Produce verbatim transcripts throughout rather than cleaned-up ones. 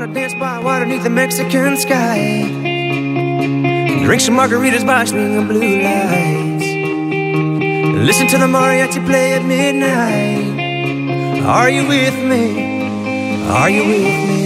Dance by water beneath the Mexican sky. Drink some margaritas by swinging blue lights. Listen to the mariachi play at midnight. Are you with me? Are you with me?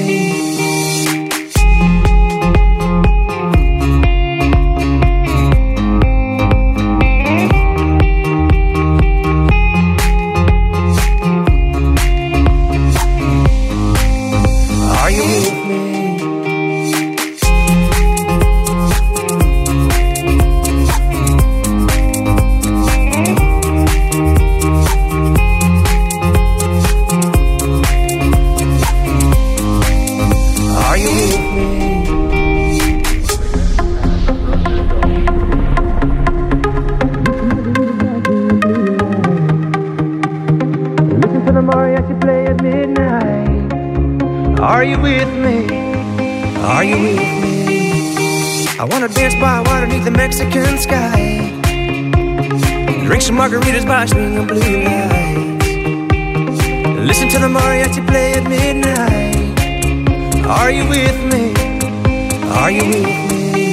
Are you with me? Are you with me? I wanna dance by water beneath the Mexican sky. Drink some margaritas by swinging blue lights. Listen to the mariachi play at midnight. Are you with me? Are you with me?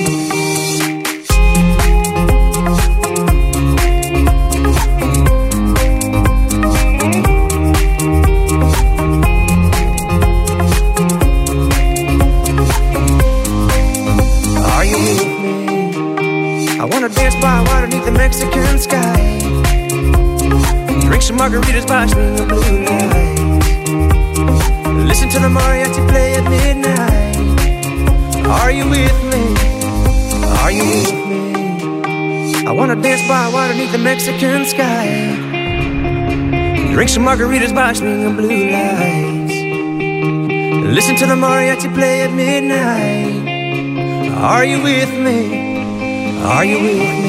Dance by water beneath the Mexican sky. Drink some margaritas by swinging blue lights. Listen to the mariachi play at midnight. Are you with me? Are you with me? I wanna dance by water beneath the Mexican sky. Drink some margaritas by swinging blue lights. Listen to the mariachi play at midnight. Are you with me? Are you with me?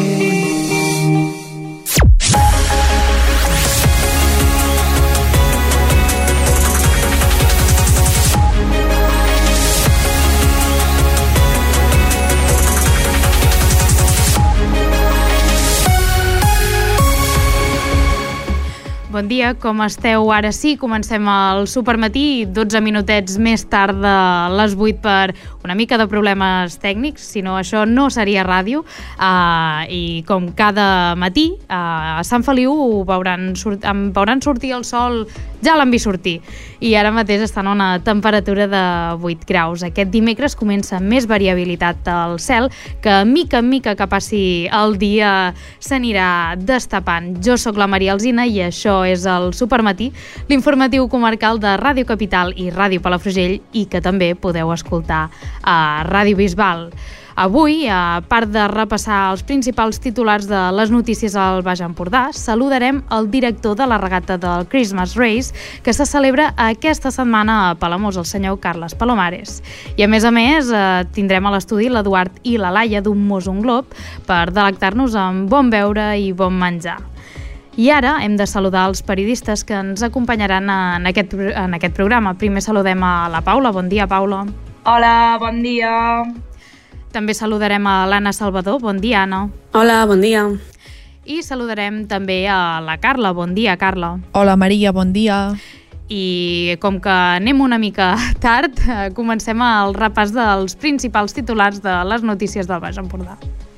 Bon dia, com esteu? Ara sí, comencem el supermatí, dotze minutets més tard de les vuit per una mica de problemes tècnics, si no això no seria ràdio. Uh, I com cada matí, uh, a Sant Feliu veuran, sort, veuran sortir el sol, ja l'han vist sortir, i ara mateix estan a una temperatura de vuit graus. Aquest dimecres comença més variabilitat al cel, que mica en mica que passi el dia s'anirà destapant. Jo sóc la Maria Alsina i això és el Supermatí, l'informatiu comarcal de Ràdio Capital i Ràdio Palafrugell, i que també podeu escoltar a Ràdio Bisbal. Avui, a part de repassar els principals titulars de les notícies al Baix Empordà, saludarem el director de la regata del Christmas Race, que se celebra aquesta setmana a Palamós, el senyor Carles Palomares. I a més a més, eh, tindrem a l'estudi l'Eduard i la Laia d'un Mos un Glob per delectar-nos amb bon beure i bon menjar. I ara hem de saludar els periodistes que ens acompanyaran en aquest, en aquest programa. Primer saludem a la Paula. Bon dia, Paula. Hola, bon dia. També saludarem a l'Anna Salvador. Bon dia, Anna. Hola, bon dia. I saludarem també a la Carla. Bon dia, Carla. Hola, Maria, bon dia. I com que anem una mica tard, comencem el repàs dels principals titulars de les notícies del Baix Empordà.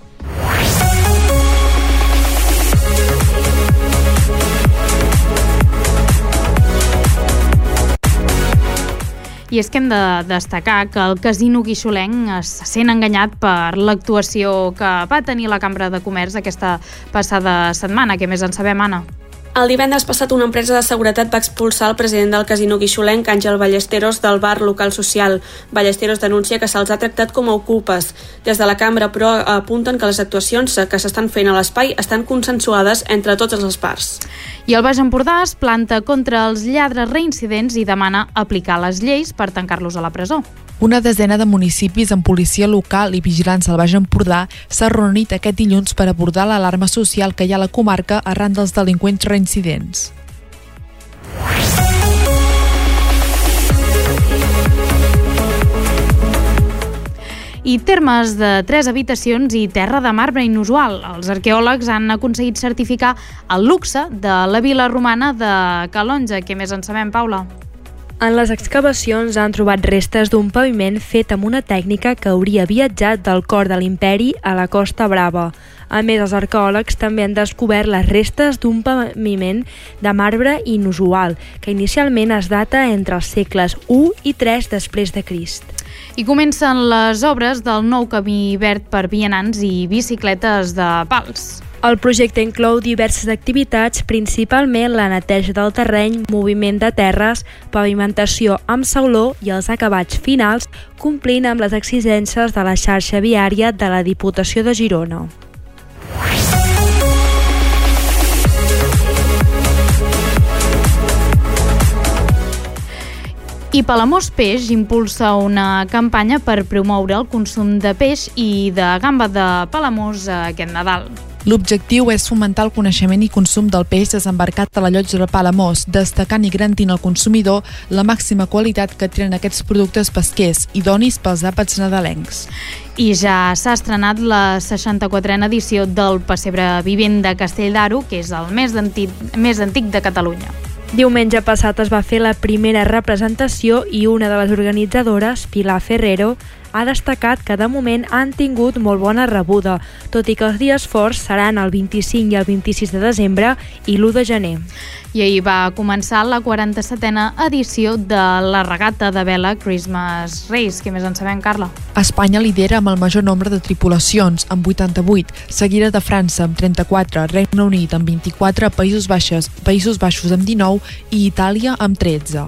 I és que hem de destacar que el casino guixolenc es sent enganyat per l'actuació que va tenir la Cambra de Comerç aquesta passada setmana. Què més en sabem, Anna? El divendres passat una empresa de seguretat va expulsar el president del casino guixolenc, Àngel Ballesteros, del bar local social. Ballesteros denuncia que se'ls ha tractat com a ocupes. Des de la cambra, però, apunten que les actuacions que s'estan fent a l'espai estan consensuades entre totes les parts. I el Baix Empordà es planta contra els lladres reincidents i demana aplicar les lleis per tancar-los a la presó. Una desena de municipis amb policia local i vigilància al Baix Empordà s'ha reunit aquest dilluns per abordar l'alarma social que hi ha a la comarca arran dels delinqüents reincidents. I termes de tres habitacions i terra de marbre inusual. Els arqueòlegs han aconseguit certificar el luxe de la vila romana de Calonge. Què més en sabem, Paula? En les excavacions han trobat restes d'un paviment fet amb una tècnica que hauria viatjat del cor de l'imperi a la Costa Brava. A més, els arqueòlegs també han descobert les restes d'un paviment de marbre inusual, que inicialment es data entre els segles u i tres després de Crist. I comencen les obres del nou camí verd per vianants i bicicletes de pals. El projecte inclou diverses activitats, principalment la neteja del terreny, moviment de terres, pavimentació amb sauló i els acabats finals, complint amb les exigències de la xarxa viària de la Diputació de Girona. I Palamós Peix impulsa una campanya per promoure el consum de peix i de gamba de Palamós aquest Nadal. L'objectiu és fomentar el coneixement i consum del peix desembarcat a la llotja de Palamós, destacant i garantint al consumidor la màxima qualitat que tenen aquests productes pesquers, idonis pels àpats nadalencs. I ja s'ha estrenat la seixanta-quatrena edició del Pessebre Vivent de Castell d'Aro, que és el més antic, més antic de Catalunya. Diumenge passat es va fer la primera representació i una de les organitzadores, Pilar Ferrero, ha destacat que de moment han tingut molt bona rebuda, tot i que els dies forts seran el vint-i-cinc i el vint-i-sis de desembre i l'u de gener. I ahir va començar la quaranta-setena edició de la regata de vela Christmas Race. Què més en sabem, Carla? Espanya lidera amb el major nombre de tripulacions, amb vuitanta-vuit, seguida de França amb trenta-quatre, Regne Unit amb vint-i-quatre, Països Baixos, Països Baixos amb dinou i Itàlia amb tretze.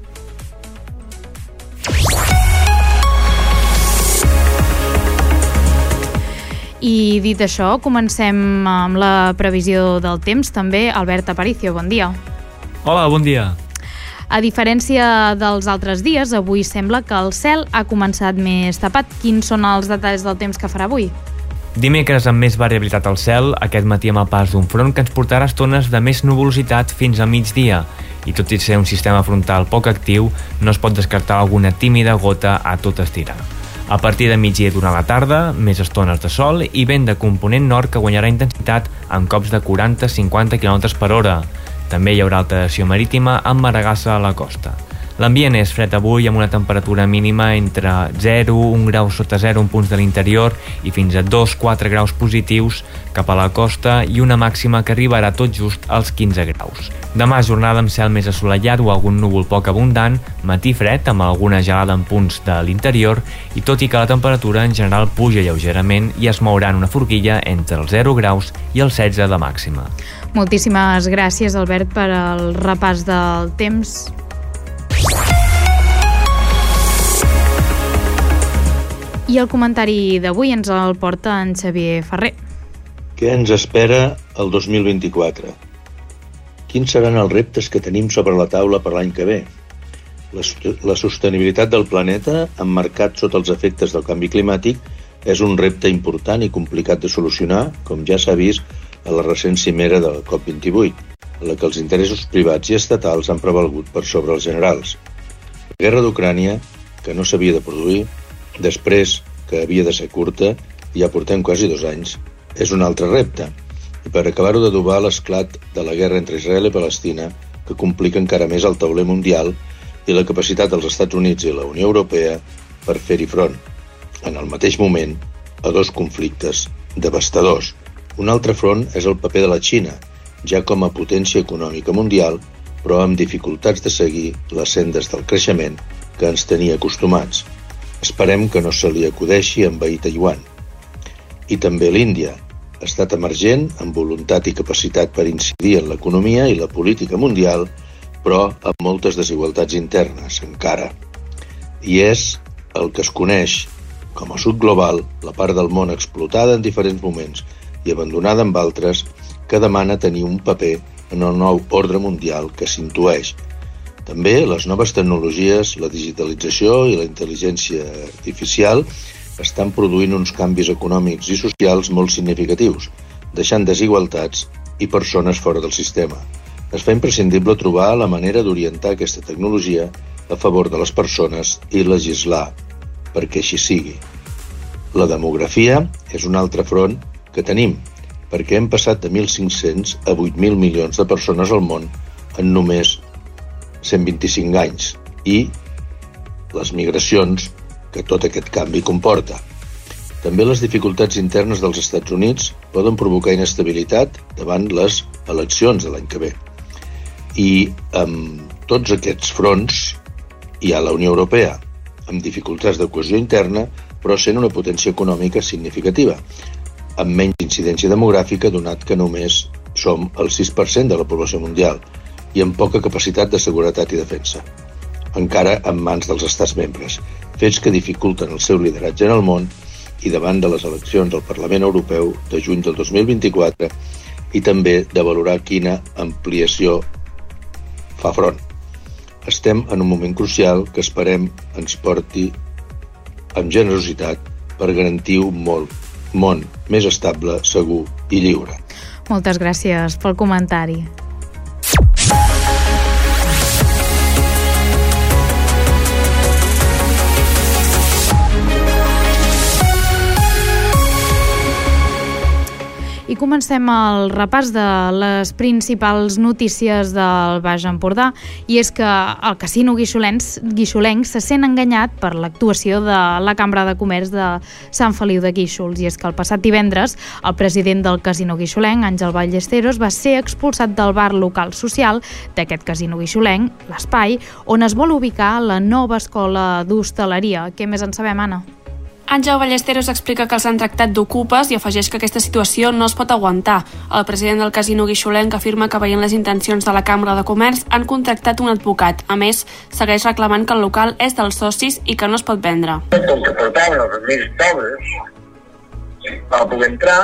I dit això, comencem amb la previsió del temps. També, Albert Aparicio, bon dia. Hola, bon dia. A diferència dels altres dies, avui sembla que el cel ha començat més tapat. Quins són els detalls del temps que farà avui? Dimecres amb més variabilitat al cel, aquest matí amb el pas d'un front que ens portarà estones de més nuvolositat fins al migdia. I tot i ser un sistema frontal poc actiu, no es pot descartar alguna tímida gota a tot estirar. A partir de migdia durant la tarda, més estones de sol i vent de component nord que guanyarà intensitat amb cops de quaranta a cinquanta quilòmetres per hora. També hi haurà alteració marítima amb maregassa a la costa. L'ambient és fred avui amb una temperatura mínima entre zero, un grau sota zero en punts de l'interior i fins a dos a quatre graus positius cap a la costa i una màxima que arribarà tot just als quinze graus. Demà jornada amb cel més assolellat o algun núvol poc abundant, matí fred amb alguna gelada en punts de l'interior i tot i que la temperatura en general puja lleugerament i es mourà en una forquilla entre els zero graus i els setze de màxima. Moltíssimes gràcies, Albert, per al repàs del temps. I el comentari d'avui ens el porta en Xavier Ferrer. Què ens espera el dos mil vint-i-quatre? Quins seran els reptes que tenim sobre la taula per l'any que ve? La, la sostenibilitat del planeta, emmarcat sota els efectes del canvi climàtic, és un repte important i complicat de solucionar, com ja s'ha vist a la recent cimera de la COP vint-i-vuit, en la que els interessos privats i estatals han prevalgut per sobre els generals. La guerra d'Ucrània, que no s'havia de produir, després que havia de ser curta, i ja portem quasi dos anys, és un altre repte. I per acabar-ho d'adobar l'esclat de la guerra entre Israel i Palestina, que complica encara més el tauler mundial i la capacitat dels Estats Units i la Unió Europea per fer-hi front. En el mateix moment, a dos conflictes devastadors. Un altre front és el paper de la Xina, ja com a potència econòmica mundial, però amb dificultats de seguir les sendes del creixement que ens tenia acostumats. Esperem que no se li acudeixi envair Taiwan. I també l'Índia, estat emergent amb voluntat i capacitat per incidir en l'economia i la política mundial, però amb moltes desigualtats internes, encara. I és el que es coneix com a sud global, la part del món explotada en diferents moments i abandonada en altres, que demana tenir un paper en el nou ordre mundial que s'intueix. També les noves tecnologies, la digitalització i la intel·ligència artificial estan produint uns canvis econòmics i socials molt significatius, deixant desigualtats i persones fora del sistema. Es fa imprescindible trobar la manera d'orientar aquesta tecnologia a favor de les persones i legislar perquè així sigui. La demografia és un altre front que tenim, perquè hem passat de mil cinc-cents a vuit mil milions de persones al món en només cent vint-i-cinc anys, i les migracions que tot aquest canvi comporta. També les dificultats internes dels Estats Units poden provocar inestabilitat davant les eleccions de l'any que ve. I amb tots aquests fronts hi ha la Unió Europea, amb dificultats de cohesió interna, però sent una potència econòmica significativa, amb menys incidència demogràfica, donat que només som el sis per cent de la població mundial i amb poca capacitat de seguretat i defensa, encara en mans dels estats membres, fets que dificulten el seu lideratge en el món i davant de les eleccions al Parlament Europeu de juny del dos mil vint-i-quatre i també de valorar quina ampliació fa front. Estem en un moment crucial que esperem ens porti amb generositat per garantir un molt, món més estable, segur i lliure. Moltes gràcies pel comentari. I comencem el repàs de les principals notícies del Baix Empordà, i és que el casino guixolenc se sent enganyat per l'actuació de la Cambra de Comerç de Sant Feliu de Guíxols, i és que el passat divendres el president del casino guixolenc, Àngel Ballesteros, va ser expulsat del bar local social d'aquest casino guixolenc, l'Espai, on es vol ubicar la nova escola d'hostaleria. Què més en sabem, Anna? Àngel Ballesteros explica que els han tractat d'ocupes i afegeix que aquesta situació no es pot aguantar. El president del casino guixolenc afirma que, veient les intencions de la Cambra de Comerç, han contractat un advocat. A més, segueix reclamant que el local és dels socis i que no es pot vendre. Com que portaven els amics d'obres, va poder entrar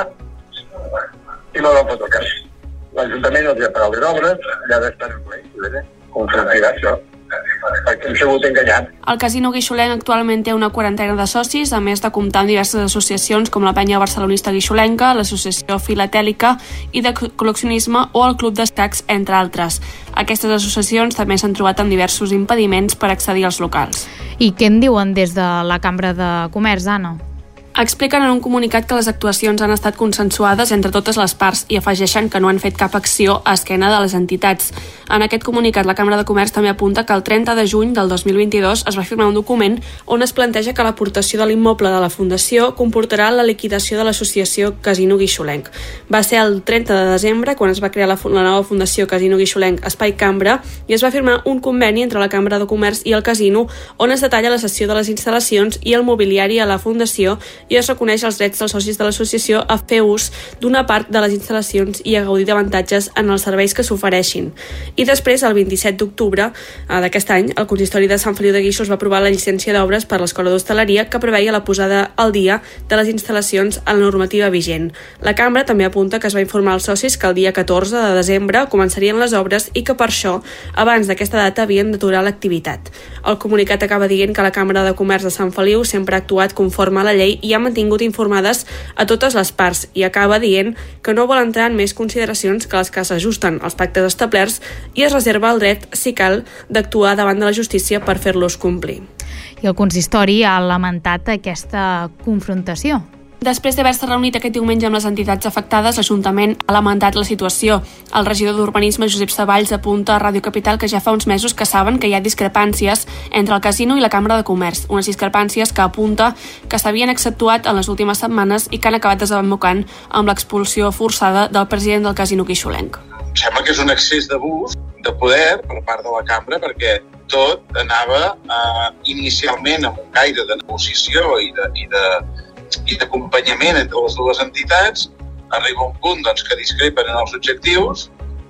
i no va fotre cas. L'Ajuntament els ha pagat les obres, ja d'estar en ple, com s'ha això. Perquè hem sigut enganyat. El casino guixolenc actualment té una quarantena de socis, a més de comptar amb diverses associacions com la Penya Barcelonista Guixolenca, l'Associació Filatèlica i de Col·leccionisme o el Club d'Escacs, entre altres. Aquestes associacions també s'han trobat amb diversos impediments per accedir als locals. I què en diuen des de la Cambra de Comerç, Anna? Expliquen en un comunicat que les actuacions han estat consensuades entre totes les parts i afegeixen que no han fet cap acció a esquena de les entitats. En aquest comunicat, la Cambra de Comerç també apunta que el trenta de juny del dos mil vint-i-dos es va firmar un document on es planteja que l'aportació de l'immoble de la Fundació comportarà la liquidació de l'associació Casino Guixolenc. Va ser el trenta de desembre quan es va crear la, la nova Fundació Casino Guixolenc Espai Cambra i es va firmar un conveni entre la Cambra de Comerç i el Casino on es detalla la cessió de les instal·lacions i el mobiliari a la Fundació i es reconeix els drets dels socis de l'associació a fer ús d'una part de les instal·lacions i a gaudir d'avantatges en els serveis que s'ofereixin. I després, el vint-i-set d'octubre d'aquest any, el Consistori de Sant Feliu de Guíxols va aprovar la llicència d'obres per l'Escola d'Hostaleria que preveia la posada al dia de les instal·lacions en la normativa vigent. La Cambra també apunta que es va informar als socis que el dia catorze de desembre començarien les obres i que per això, abans d'aquesta data, havien d'aturar l'activitat. El comunicat acaba dient que la Cambra de Comerç de Sant Feliu sempre ha actuat conforme a la llei i ha mantingut informades a totes les parts i acaba dient que no vol entrar en més consideracions que les que s'ajusten als pactes establerts i es reserva el dret, si cal, d'actuar davant de la justícia per fer-los complir. I el consistori ha lamentat aquesta confrontació. Després d'haver-se reunit aquest diumenge amb les entitats afectades, l'Ajuntament ha lamentat la situació. El regidor d'Urbanisme, Josep Savalls, apunta a Ràdio Capital que ja fa uns mesos que saben que hi ha discrepàncies entre el casino i la Cambra de Comerç, unes discrepàncies que apunta que s'havien accentuat en les últimes setmanes i que han acabat desembocant amb l'expulsió forçada del president del casino guixolenc. Em sembla que és un excés d'abús de poder per part de la Cambra perquè tot anava eh, inicialment amb un caire de negociació i de, i de i d'acompanyament entre les dues entitats, arriba un punt doncs, que discrepen en els objectius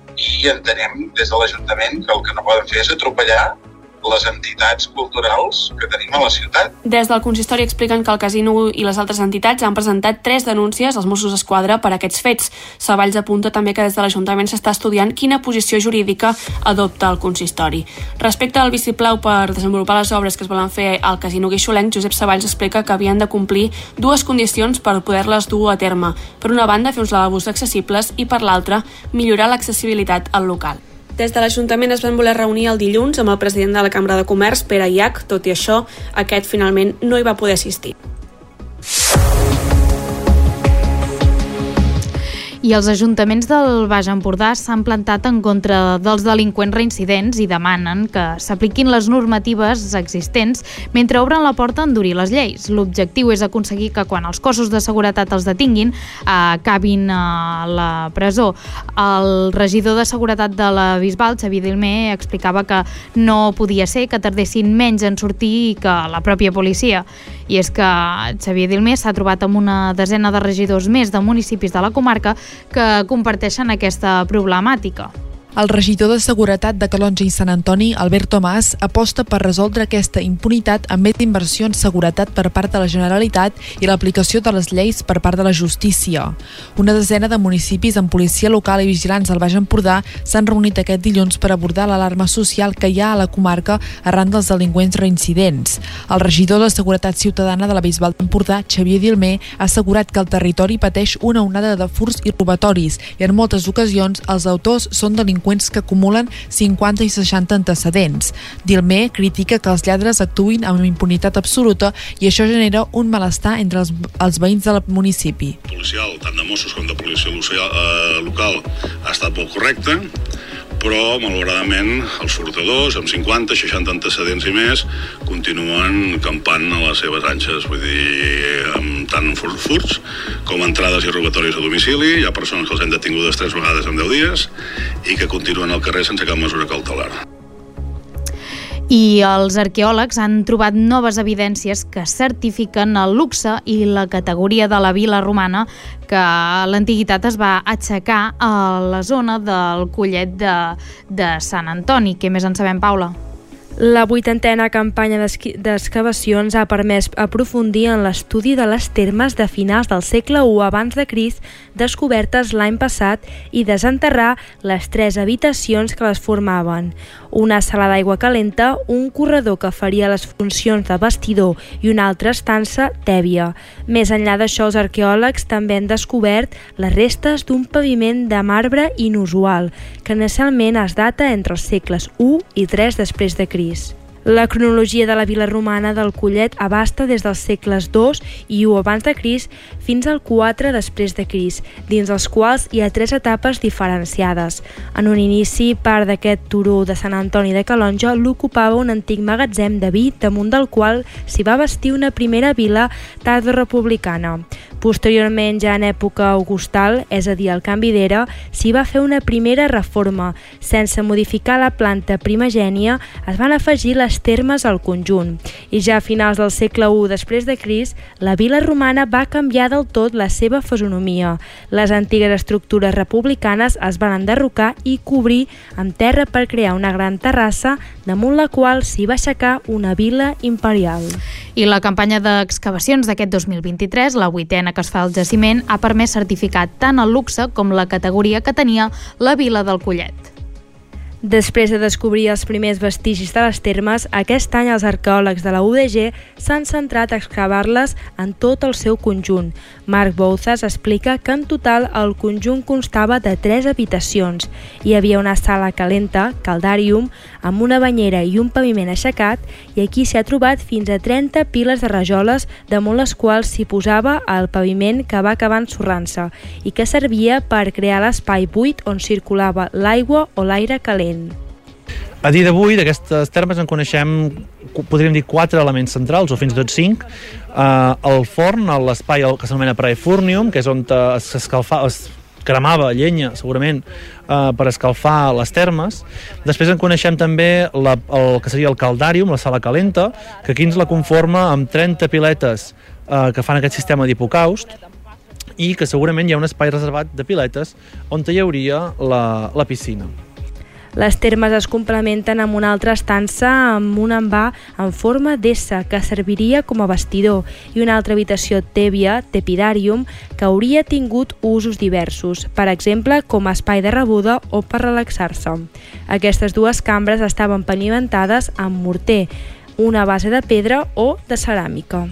i entenem des de l'Ajuntament que el que no poden fer és atropellar les entitats culturals que tenim a la ciutat. Des del consistori expliquen que el casino i les altres entitats han presentat tres denúncies als Mossos d'Esquadra per aquests fets. Savalls apunta també que des de l'Ajuntament s'està estudiant quina posició jurídica adopta el consistori. Respecte al vistiplau per desenvolupar les obres que es volen fer al casino guixolenc, Josep Savalls explica que havien de complir dues condicions per poder-les dur a terme. Per una banda, fer uns lavabos accessibles i per l'altra, millorar l'accessibilitat al local. Des de l'Ajuntament es van voler reunir el dilluns amb el president de la Cambra de Comerç, Pere Llach. Tot i això, aquest finalment no hi va poder assistir. I els ajuntaments del Baix Empordà s'han plantat en contra dels delinqüents reincidents i demanen que s'apliquin les normatives existents mentre obren la porta a endurir les lleis. L'objectiu és aconseguir que quan els cossos de seguretat els detinguin acabin a la presó. El regidor de Seguretat de la Bisbal, Xavier Dilmé, explicava que no podia ser que tardessin menys en sortir que la pròpia policia. I és que Xavier Dilmé s'ha trobat amb una desena de regidors més de municipis de la comarca que comparteixen aquesta problemàtica. El regidor de Seguretat de Calonge i Sant Antoni, Albert Tomàs, aposta per resoldre aquesta impunitat amb més inversió en seguretat per part de la Generalitat i l'aplicació de les lleis per part de la justícia. Una desena de municipis amb policia local i vigilants del Baix Empordà s'han reunit aquest dilluns per abordar l'alarma social que hi ha a la comarca arran dels delinqüents reincidents. El regidor de Seguretat Ciutadana de la Bisbal d'Empordà, Xavier Dilmé, ha assegurat que el territori pateix una onada de furts i robatoris i en moltes ocasions els autors són delinqüents que acumulen cinquanta i seixanta antecedents. Dilmé critica que els lladres actuïn amb impunitat absoluta i això genera un malestar entre els, els veïns del municipi. Policial, tant de Mossos com de policia local, ha estat molt correcte, però malauradament els furtadors amb cinquanta, seixanta antecedents i més continuen campant a les seves anxes, vull dir, amb tant furts com entrades i robatoris a domicili. Hi ha persones que els han detingudes tres vegades en deu dies i que continuen al carrer sense cap mesura cautelar. I els arqueòlegs han trobat noves evidències que certifiquen el luxe i la categoria de la vila romana que a l'antiguitat es va aixecar a la zona del Collet de, de Sant Antoni. Què més en sabem, Paula? La vuitantena campanya d'excavacions ha permès aprofundir en l'estudi de les termes de finals del segle u abans de Crist descobertes l'any passat i desenterrar les tres habitacions que les formaven. Una sala d'aigua calenta, un corredor que faria les funcions de vestidor i una altra estança tèbia. Més enllà d'això, els arqueòlegs també han descobert les restes d'un paviment de marbre inusual, que inicialment es data entre els segles u i tres després de Crist. La cronologia de la vila romana del Collet abasta des dels segles dos i u abans de Crist fins al quatre després de Crist, dins els quals hi ha tres etapes diferenciades. En un inici, part d'aquest turó de Sant Antoni de Calonge l'ocupava un antic magatzem de vi damunt del qual s'hi va bastir una primera vila tardorepublicana. Posteriorment, ja en època augustal, és a dir, al canvi d'era, s'hi va fer una primera reforma. Sense modificar la planta primigènia, es van afegir les termes al conjunt. I ja a finals del segle u després de Crist, la vila romana va canviar del tot la seva fisonomia. Les antigues estructures republicanes es van enderrocar i cobrir amb terra per crear una gran terrassa damunt la qual s'hi va aixecar una vila imperial. I la campanya d'excavacions d'aquest dos mil vint-i-tres, la vuitena que es fa al jaciment, ha permès certificar tant el luxe com la categoria que tenia la vila del Collet. Després de descobrir els primers vestigis de les termes, aquest any els arqueòlegs de la U D G s'han centrat a excavar-les en tot el seu conjunt. Marc Bouzas explica que en total el conjunt constava de tres habitacions. Hi havia una sala calenta, caldàrium, amb una banyera i un paviment aixecat, i aquí s'hi ha trobat fins a trenta piles de rajoles damunt les quals s'hi posava el paviment que va acabar ensorrant-se i que servia per crear l'espai buit on circulava l'aigua o l'aire calent. A dia d'avui, d'aquestes termes en coneixem, podríem dir, quatre elements centrals, o fins i tot cinc. Uh, el forn, l'espai que s'anomena praefurnium, que és on s'escalfa, es cremava llenya, segurament, uh, per escalfar les termes. Després en coneixem també la, el que seria el caldàrium, la sala calenta, que aquí ens la conforma amb trenta piletes uh, que fan aquest sistema d'hipocaust, i que segurament hi ha un espai reservat de piletes on hi hauria la, la piscina. Les termes es complementen amb una altra estança amb un envà en forma d'essa que serviria com a vestidor i una altra habitació tèbia, tepidàrium, que hauria tingut usos diversos, per exemple com a espai de rebuda o per relaxar-se. Aquestes dues cambres estaven pavimentades amb morter, una base de pedra o de ceràmica.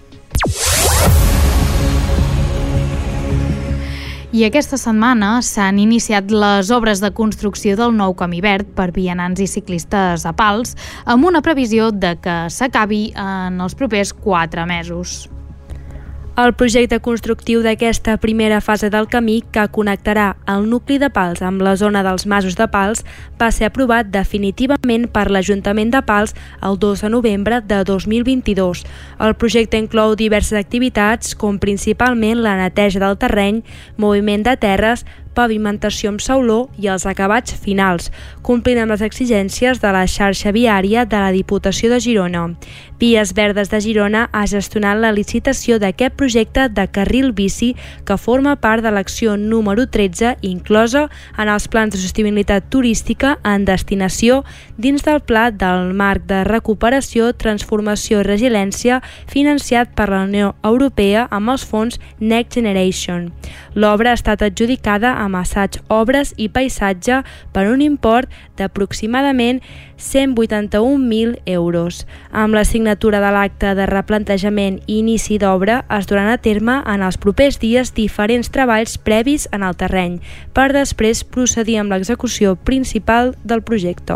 I aquesta setmana s'han iniciat les obres de construcció del nou camí verd per vianants i ciclistes a Pals, amb una previsió de que s'acabi en els propers quatre mesos. El projecte constructiu d'aquesta primera fase del camí, que connectarà el nucli de Pals amb la zona dels Masos de Pals, va ser aprovat definitivament per l'Ajuntament de Pals el dos de novembre de dos mil vint-i-dos. El projecte inclou diverses activitats, com principalment la neteja del terreny, moviment de terres, pavimentació amb sauló i els acabats finals, complint amb les exigències de la xarxa viària de la Diputació de Girona. Vies Verdes de Girona ha gestionat la licitació d'aquest projecte de carril bici que forma part de l'acció número tretze inclosa en els plans de sostenibilitat turística en destinació dins del Pla del Marc de Recuperació, Transformació i Resiliència financiat per la Unió Europea amb els fons Next Generation. L'obra ha estat adjudicada amb assaig, obres i paisatge per un import d'aproximadament cent vuitanta-un mil euros. Amb la signatura de l'acte de replantejament i inici d'obra es duran a terme en els propers dies diferents treballs previs en el terreny, per després procedir amb l'execució principal del projecte.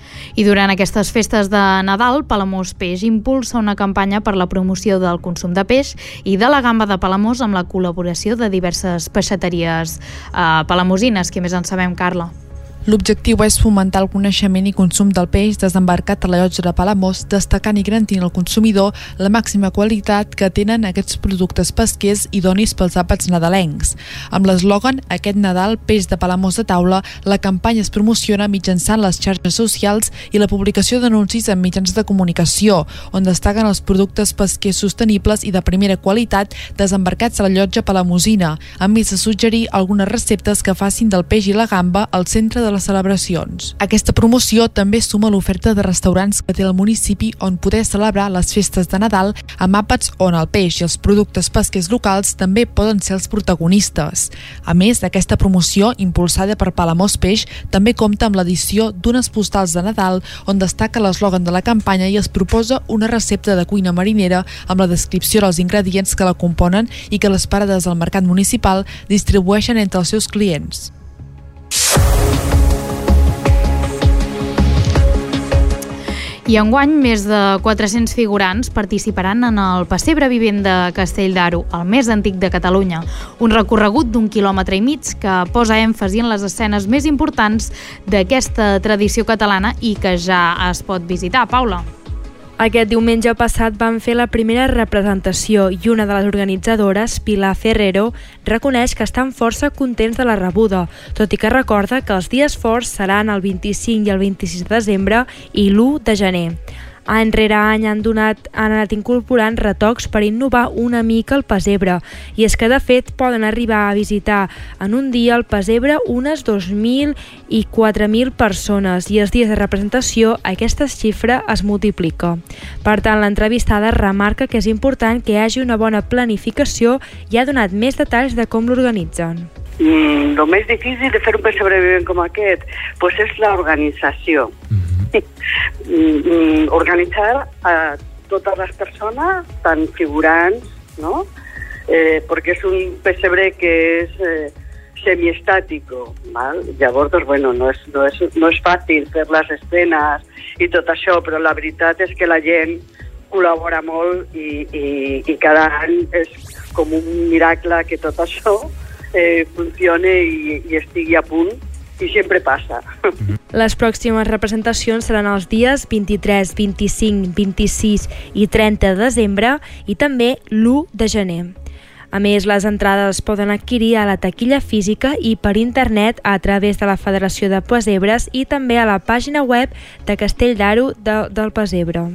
I durant aquestes festes de Nadal, Palamós Peix impulsa una campanya per la promoció del consum de peix i de la gamba de Palamós amb la col·laboració de diverses peixateries eh, palamosines. Què més en sabem, Carla? L'objectiu és fomentar el coneixement i consum del peix desembarcat a la llotja de Palamós, destacant i garantint al consumidor la màxima qualitat que tenen aquests productes pesquers idonis pels àpats nadalencs. Amb l'eslògan "Aquest Nadal, peix de Palamós de taula", la campanya es promociona mitjançant les xarxes socials i la publicació d'anuncis en mitjans de comunicació, on destaquen els productes pesquers sostenibles i de primera qualitat desembarcats a la llotja palamosina, a més de suggerir algunes receptes que facin del peix i la gamba al centre de les celebracions. Aquesta promoció també suma l'oferta de restaurants que té el municipi on poder celebrar les festes de Nadal amb àpats on el peix i els productes pesquers locals també poden ser els protagonistes. A més, aquesta promoció, impulsada per Palamós Peix, també compta amb l'edició d'unes postals de Nadal on destaca l'eslògan de la campanya i es proposa una recepta de cuina marinera amb la descripció dels ingredients que la componen i que les parades del mercat municipal distribueixen entre els seus clients. I enguany més de quatre-cents figurants participaran en el Pessebre Vivent de Castell d'Aro, el més antic de Catalunya. Un recorregut d'un quilòmetre i mig que posa èmfasi en les escenes més importants d'aquesta tradició catalana i que ja es pot visitar. Paula. Aquest diumenge passat van fer la primera representació i una de les organitzadores, Pilar Ferrero, reconeix que estan força contents de la rebuda, tot i que recorda que els dies forts seran el vint-i-cinc i el vint-i-sis de desembre i l'u de gener. Any rere any han, donat, han anat incorporant retocs per innovar una mica el pessebre, i és que de fet poden arribar a visitar en un dia el pessebre unes dos mil i quatre mil persones, i els dies de representació aquesta xifra es multiplica. Per tant, l'entrevistada remarca que és important que hi hagi una bona planificació i ha donat més detalls de com l'organitzen. Mm, lo més difícil de fer un pessebre vivent com aquest pues és l'organització. Mm-hmm. mm, organitzar a totes les persones, tant figurants, no? Eh, perquè és un pessebre que és eh, semiestàtico, val? Llavors, doncs, bueno, no és, no, és, no és fàcil fer les escenes i tot això, però la veritat és que la gent col·labora molt i, i, i cada any és com un miracle que tot això eh, funcione i, i estigui a punt, i sempre passa. Les pròximes representacions seran els dies vint-i-tres, vint-i-cinc, vint-i-sis i trenta de desembre i també l'u de gener. A més, les entrades es poden adquirir a la taquilla física i per internet a través de la Federació de Pessebres i també a la pàgina web de Castell d'Aro de, del Pessebre.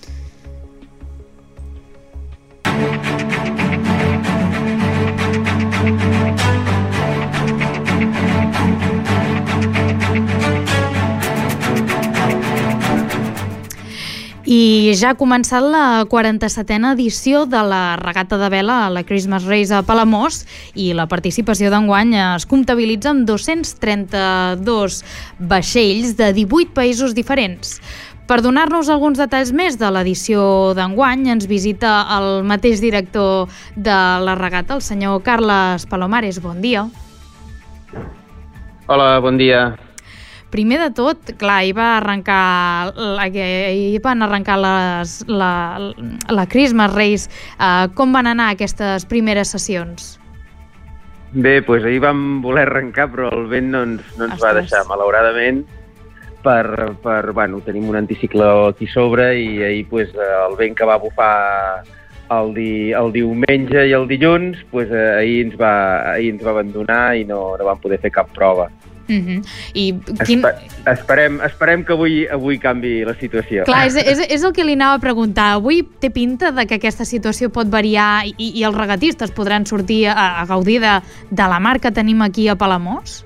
I ja ha començat la quaranta-setena edició de la regata de vela a la Christmas Race a Palamós i la participació d'enguany es comptabilitza amb dos-cents trenta-dos vaixells de divuit països diferents. Per donar-nos alguns detalls més de l'edició d'enguany ens visita el mateix director de la regata, el senyor Carles Palomares. Bon dia. Hola, bon dia. primer de tot, clar, ahir, va arrencar, ahir van arrencar les, la, la Christmas Race. Uh, com van anar aquestes primeres sessions? Bé, doncs ahir vam voler arrencar, però el vent no ens, no ens va deixar, malauradament, per, per, bueno, tenim un anticicló aquí sobre i ahir pues, el vent que va bufar el, di, el diumenge i el dilluns, pues, ahir, ens va, ahir ens va abandonar i no, no vam poder fer cap prova. Uh-huh. I quin... Espe esperem, esperem que avui, avui canvi la situació. Clar, és, és, és el que li anava a preguntar. Avui té pinta de que aquesta situació pot variar i, i els regatistes podran sortir a, a gaudir de, de la mar que tenim aquí a Palamós?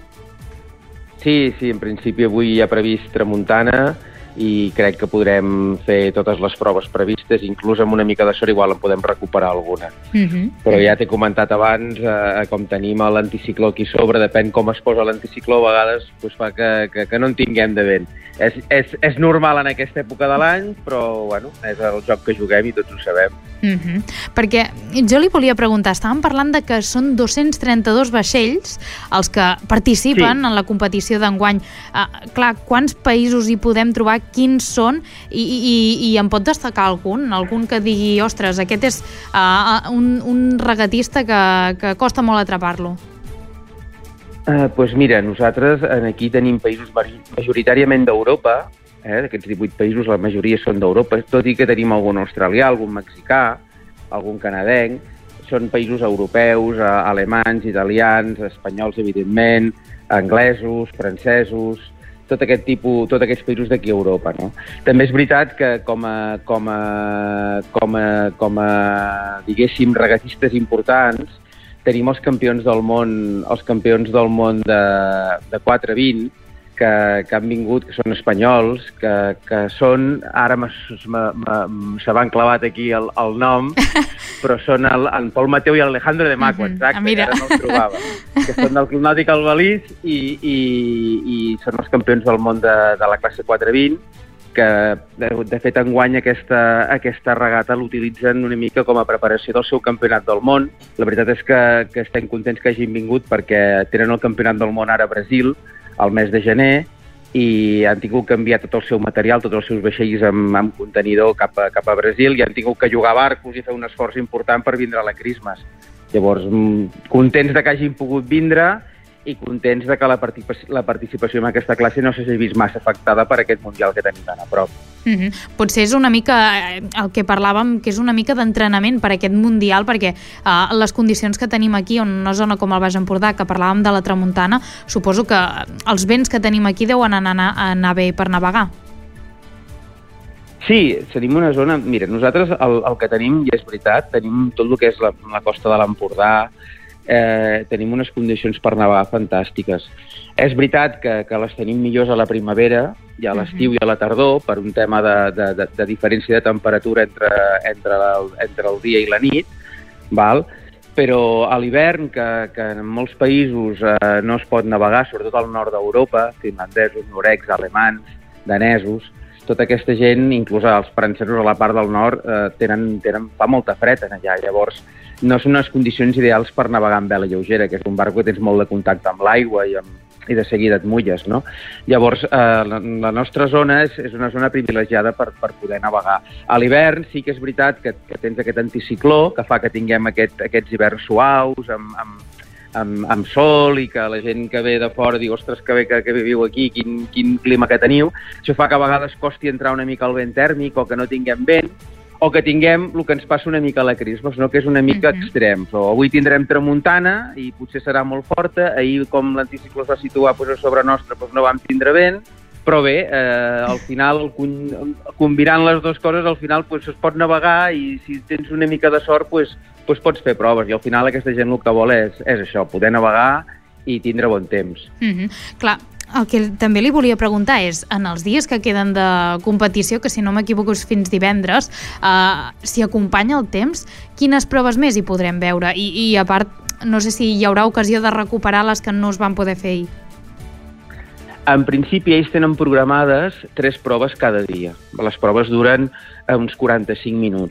Sí, sí, en principi avui hi ha previst tramuntana i crec que podrem fer totes les proves previstes, inclús amb una mica de sort igual en podem recuperar alguna. Uh-huh. Però ja t'he comentat abans, eh, com tenim l'anticicló aquí sobre, depèn com es posa l'anticicló, a vegades pues, fa que, que, que no en tinguem de vent. És, és, és normal en aquesta època de l'any, però bueno, és el joc que juguem i tots ho sabem. Uh-huh. Perquè jo li volia preguntar, estàvem parlant de que són dos-cents trenta-dos vaixells els que participen sí. en la competició d'enguany. Uh, clar, quants països hi podem trobar, quins són, i, i, i em pot destacar algun? Algun que digui, ostres, aquest és uh, un, un regatista que, que costa molt atrapar-lo. Uh, pues mira, nosaltres aquí tenim països majoritàriament d'Europa, eh? D'aquests divuit països la majoria són d'Europa, tot i que tenim algun australià, algun mexicà, algun canadenc, són països europeus, uh, alemanys, italians, espanyols, evidentment, anglesos, francesos, tot aquest tipus, tots aquests països d'aquí a Europa, no? També és veritat que com a, com a, com a, com a diguéssim, regatistes importants, tenim els campions del món, els campions del món de, de quatre vint, que, que han vingut, que són espanyols, que, que són, ara se m'han clavat aquí el, el nom, però són el, en Pol Mateu i l'Alejandro de Maco, exacte, que ara no els trobava, que són del Club Nàutic Albalís i, i, i són els campions del món de, de la classe quatre vint, que de, de fet enguany aquesta, aquesta regata l'utilitzen una mica com a preparació del seu campionat del món. La veritat és que, que estem contents que hagin vingut perquè tenen el campionat del món ara a Brasil al mes de gener i han tingut que enviar tot el seu material, tots els seus vaixells amb, amb contenidor cap a, cap a Brasil i han tingut que jugar barcos i fer un esforç important per vindre a la Christmas. Llavors, contents de que hagin pogut vindre i contents de que la, participació, la participació en aquesta classe no s'hagi vist massa afectada per aquest Mundial que tenim tan a prop. Mm-hmm. Potser és una mica el que parlàvem, que és una mica d'entrenament per aquest Mundial, perquè uh, les condicions que tenim aquí, en una zona com el Baix Empordà, que parlàvem de la tramuntana, suposo que els vents que tenim aquí deuen anar, anar bé per navegar. Sí, tenim una zona... Mira, nosaltres el, el que tenim, i és veritat, tenim tot el que és la, la costa de l'Empordà, Eh, tenim unes condicions per navegar fantàstiques. És veritat que, que les tenim millors a la primavera i a l'estiu uh-huh. i a la tardor per un tema de, de, de, de diferència de temperatura entre, entre, el, entre el dia i la nit, val? Però a l'hivern, que, que en molts països eh, no es pot navegar, sobretot al nord d'Europa, finlandesos, noruecs, alemans, danesos, tota aquesta gent, inclús els francesos a la part del nord, eh, tenen, tenen, fa molta fred en allà. Llavors, no són unes condicions ideals per navegar amb vela lleugera, que és un barco que tens molt de contacte amb l'aigua i, amb, i de seguida et mulles, no? Llavors, eh, la, la nostra zona és, és una zona privilegiada per, per poder navegar. A l'hivern sí que és veritat que, que tens aquest anticicló que fa que tinguem aquest, aquests hiverns suaus, amb, amb, amb, amb sol, i que la gent que ve de fora diu, ostres, que bé que, que viu aquí, quin, quin clima que teniu. Això fa que a vegades costi entrar una mica al vent tèrmic o que no tinguem vent, o que tinguem el que ens passa una mica a la Christmas, no? Que és una mica uh-huh. extrem. O avui tindrem tramuntana i potser serà molt forta. Ahir, com l'anticicló es va situar pues, a sobre nostre, pues, no vam tindre vent, però bé, eh, al final, el, combinant les dues coses, al final pues, es pot navegar i si tens una mica de sort, pues, pues, pots fer proves. I al final aquesta gent el que vol és, és això, poder navegar i tindre bon temps. Uh-huh. Clar, el que també li volia preguntar és, en els dies que queden de competició, que si no m'equivoco és fins divendres, eh, si acompanya el temps, quines proves més hi podrem veure? I, i a part, no sé si hi haurà ocasió de recuperar les que no es van poder fer ahir. En principi, ells tenen programades tres proves cada dia. Les proves duren uns quaranta-cinc minuts.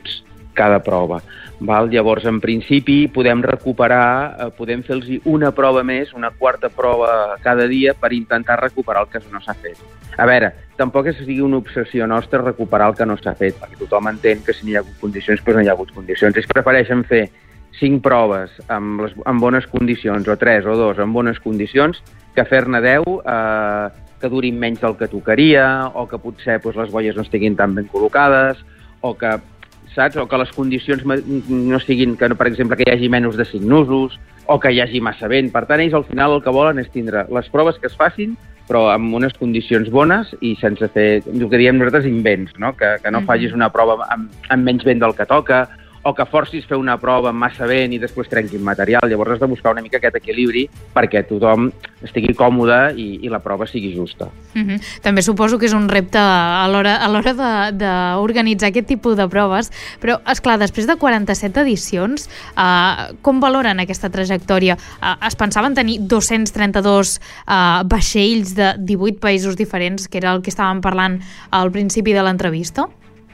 cada prova. Val? Llavors, en principi, podem recuperar, eh, podem fer-los una prova més, una quarta prova cada dia per intentar recuperar el que no s'ha fet. A veure, tampoc és que sigui una obsessió nostra recuperar el que no s'ha fet, perquè tothom entén que si no hi ha hagut condicions, doncs no hi ha hagut condicions. Ells prefereixen fer cinc proves amb, les, amb bones condicions, o tres o dos amb bones condicions, que fer-ne deu eh, que durin menys del que tocaria, o que potser doncs, les boies no estiguin tan ben col·locades, o que, saps? O que les condicions no siguin, que, per exemple, que hi hagi menys de cinc nusos, o que hi hagi massa vent. Per tant, ells al final el que volen és tindre les proves que es facin, però amb unes condicions bones i sense fer, el que diem nosaltres, invents, no? Que, que no facis una prova amb, amb menys vent del que toca, o que forcis fer una prova amb massa vent i després trenquin material. Llavors has de buscar una mica aquest equilibri perquè tothom estigui còmode i, i la prova sigui justa. Mm-hmm. També suposo que és un repte a l'hora a l'hora d'organitzar aquest tipus de proves, però, esclar, després de quaranta-set edicions, eh, com valoren aquesta trajectòria? Eh, es pensaven tenir dos-cents trenta-dos eh, vaixells de divuit països diferents, que era el que estàvem parlant al principi de l'entrevista?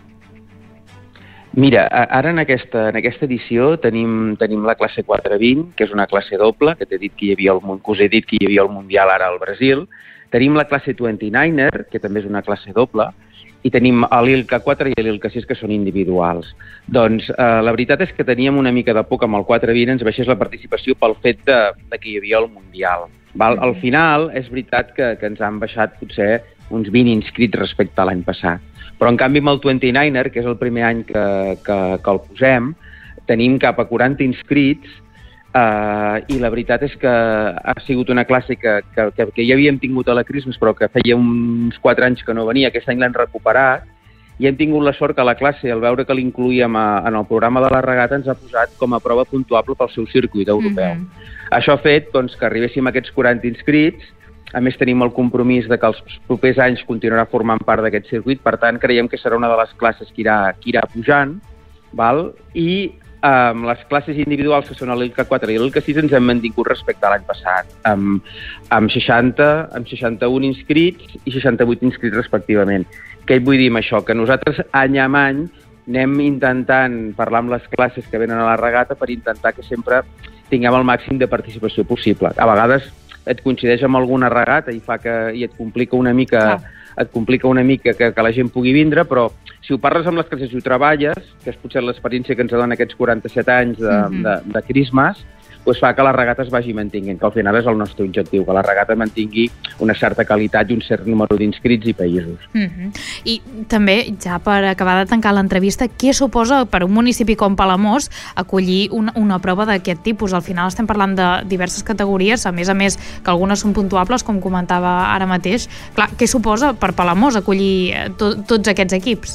Mira, ara en aquesta, en aquesta edició tenim, tenim la classe quatre vint, que és una classe doble, que t'he dit que hi havia el, que us he dit que hi havia el Mundial ara al Brasil. Tenim la classe vint-i-niner, que també és una classe doble, i tenim l'Ilka quatre i l'Ilka sis, que són individuals. Doncs eh, la veritat és que teníem una mica de poc amb el quatre vint, ens baixés la participació pel fet de, de que hi havia el Mundial. Val? Al final, és veritat que, que ens han baixat potser uns vint inscrits respecte a l'any passat. Però, en canvi, amb el vint-i-niner, que és el primer any que, que, que el posem, tenim cap a quaranta inscrits eh, i la veritat és que ha sigut una classe que, que, que, que ja havíem tingut a la Christmas, però que feia uns quatre anys que no venia. Aquest any l'han recuperat i hem tingut la sort que la classe, al veure que l'incluïem a, en el programa de la regata, ens ha posat com a prova puntuable pel seu circuit europeu. Mm-hmm. Això ha fet doncs, que arribéssim a aquests quaranta inscrits. A més, tenim el compromís de que els propers anys continuarà formant part d'aquest circuit, per tant, creiem que serà una de les classes que irà, que irà pujant, val? I amb um, les classes individuals, que són l'Ilka quatre i l'Ilka sis, ens hem mantingut respecte a l'any passat, amb, amb, seixanta, amb seixanta-un inscrits i seixanta-vuit inscrits respectivament. Què vull dir amb això? Que nosaltres, any a any, anem intentant parlar amb les classes que venen a la regata per intentar que sempre tinguem el màxim de participació possible. A vegades et coincideix amb alguna regata i fa que i et complica una mica, Clar. et complica una mica que, que la gent pugui vindre, però si ho parles amb les classes i ho treballes, que és potser l'experiència que ens dona aquests quaranta-set anys de, mm-hmm. de, de Christmas, doncs fa que la regata es vagi mantinguent, que al final és el nostre objectiu, que la regata mantingui una certa qualitat i un cert número d'inscrits i països. Mm-hmm. I també, ja per acabar de tancar l'entrevista, què suposa per un municipi com Palamós acollir una, una prova d'aquest tipus? Al final estem parlant de diverses categories, a més a més que algunes són puntuables, com comentava ara mateix. Clar, què suposa per Palamós acollir to, tots aquests equips?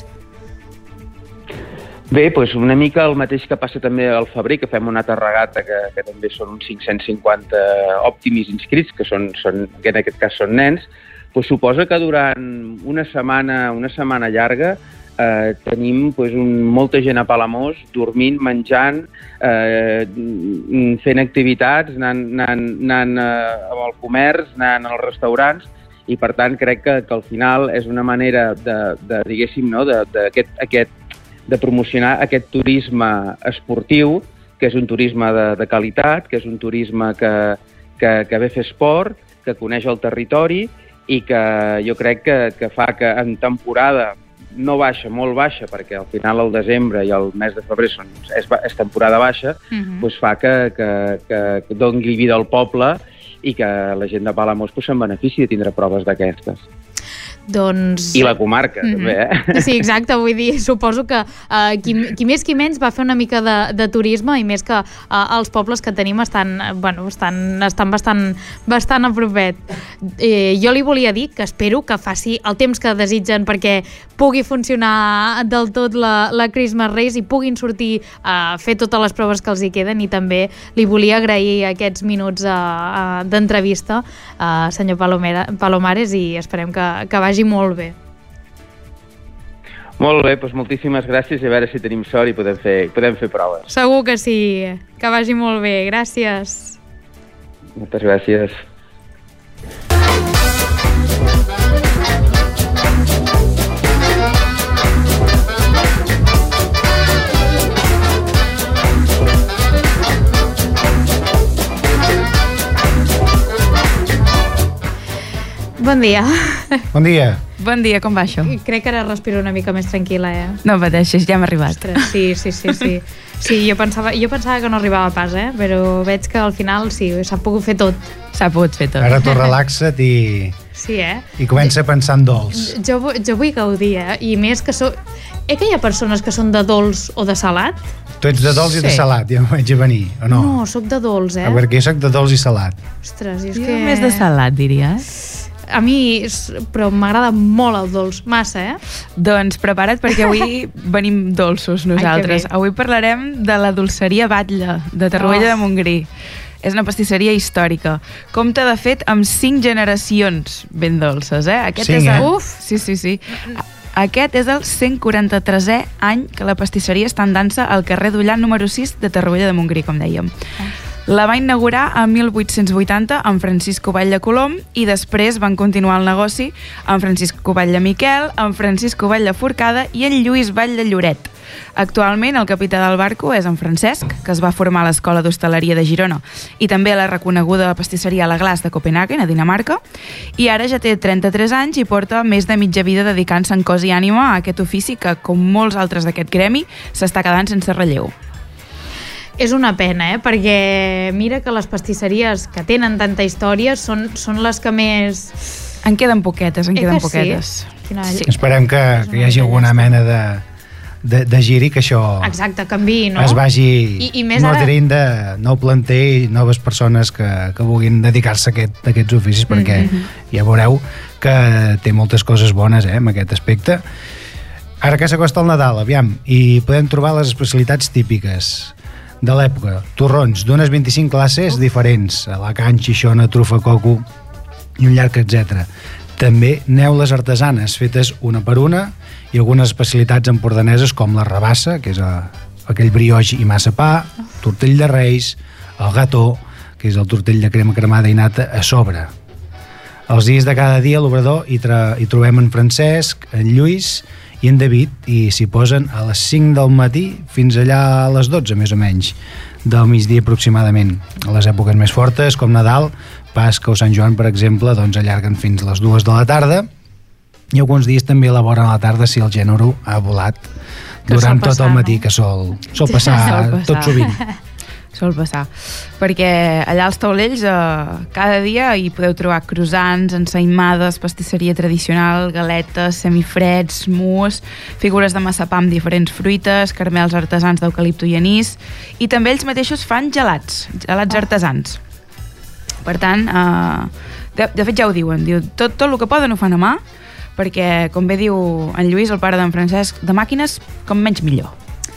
Bé, doncs una mica el mateix que passa també al febrer, que fem una altra regata que, que també són uns cinc-cents cinquanta òptimis inscrits, que, són, són, que en aquest cas són nens, doncs suposa que durant una setmana, una setmana llarga eh, tenim doncs, un, molta gent a Palamós dormint, menjant, eh, fent activitats, anant, anant, anant eh, al comerç, anant als restaurants, i per tant crec que, que al final és una manera de, de diguéssim, no, de, de, aquest, aquest de promocionar aquest turisme esportiu, que és un turisme de, de qualitat, que és un turisme que, que, que ve a fer esport, que coneix el territori i que jo crec que, que fa que en temporada no baixa, molt baixa, perquè al final el desembre i el mes de febrer són, és, és temporada baixa, uh-huh. doncs fa que, que, que, que doni vida al poble i que la gent de Palamós pues, se'n benefici de tindre proves d'aquestes. Doncs... I la comarca, mm-hmm. també, eh? Sí, exacte, vull dir, suposo que uh, qui, qui més qui menys va fer una mica de, de turisme i més que uh, els pobles que tenim estan, bueno, estan, estan bastant, bastant a propet. Eh, jo li volia dir que espero que faci el temps que desitgen perquè pugui funcionar del tot la, la Christmas Race i puguin sortir a fer totes les proves que els hi queden, i també li volia agrair aquests minuts uh, uh, d'entrevista a uh, senyor Palomera, Palomares, i esperem que, que vagi molt bé. Molt bé, doncs moltíssimes gràcies i a veure si tenim sort i podem fer, podem fer proves. Segur que sí, que vagi molt bé. Gràcies. Moltes gràcies. Bon dia. Bon dia. Bon dia, com va això? Crec que ara respiro una mica més tranquil·la, eh? No pateixis, ja hem arribat. Ostres, sí, sí, sí, sí. Sí, jo pensava, jo pensava que no arribava pas, eh? Però veig que al final sí, s'ha pogut fer tot. S'ha pogut fer tot. Ara tu relaxa't i... Sí, eh? I comença a pensar en dolç. Jo, jo vull gaudir, eh? I més que soc... Eh que hi ha persones que són de dolç o de salat? Tu ets de dolç sí. i de salat, ja m'ho vaig a venir, o no? No, soc de dolç, eh? A veure, que jo soc de dolç i salat. Ostres, i és jo que... més de salat, diries. A mi, però m'agrada molt el dolç, massa, eh? Doncs prepara't perquè avui venim dolços nosaltres. Ai, avui parlarem de la dolceria Batlle, de Torroella oh. de Montgrí. És una pastisseria històrica. Compta, de fet, amb cinc generacions ben dolces, eh? Aquest cinc, és el... eh? Uf! Sí, sí, sí. Aquest és el cent quaranta-tresè any que la pastisseria està en dansa al carrer d'Ullan número sis de Torroella de Montgrí, com dèiem. La va inaugurar en mil vuit-cents vuitanta amb Francisco Batlle Colom i després van continuar el negoci amb Francisco Batlle Miquel, amb Francisco Batlle Forcada i en Lluís Batlle Lloret. Actualment el capità del barco és en Francesc, que es va formar a l'Escola d'Hostaleria de Girona i també a la reconeguda pastisseria La Glaç de Copenhagen, a Dinamarca, i ara ja té trenta-tres anys i porta més de mitja vida dedicant-se en cos i ànima a aquest ofici que, com molts altres d'aquest gremi, s'està quedant sense relleu. És una pena, eh? Perquè mira que les pastisseries que tenen tanta història són, són les que més... En queden poquetes, en eh queden sí? poquetes. Sí. Esperem que, que hi hagi alguna mena de... De, de giri, que això exacte, canvi, no? es vagi I, i més nodrint ara... de nou planter i noves persones que, que vulguin dedicar-se a, aquest, a aquests oficis, perquè mm-hmm. ja veureu que té moltes coses bones, eh, en aquest aspecte. Ara que s'acosta el Nadal, aviam, i podem trobar les especialitats típiques de l'època, torrons d'unes vint-i-cinc classes diferents, alacant, xixona, trufa, coco i un llarg etcètera. També neules artesanes fetes una per una i algunes especialitats empordaneses com la rabassa, que és a, aquell brioix i massa pa, tortell de reis, el gató, que és el tortell de crema cremada i nata a sobre. Els dies de cada dia a l'obrador hi, hi trobem en Francesc, en Lluís i en David, i s'hi posen a les cinc del matí fins allà a les dotze, més o menys, del migdia aproximadament. A les èpoques més fortes, com Nadal, Pasca o Sant Joan, per exemple, doncs allarguen fins a les dues de la tarda, i alguns dies també elaboren a la tarda si el gènere ha volat que durant tot passar, el matí, no? que sol, sol passar, sol passar tot sovint. Sol passar. Perquè allà als taulells eh, cada dia hi podeu trobar croissants, ensaïmades, pastisseria tradicional, galetes, semifreds, mousse, figures de massapà amb diferents fruites, caramels artesans d'eucalipto i anís, i també ells mateixos fan gelats, gelats oh. artesans. Per tant, eh, de, de fet ja ho diuen, diu, tot, tot el que poden ho fan a mà, perquè, com bé diu en Lluís, el pare d'en Francesc, de màquines, com menys millor.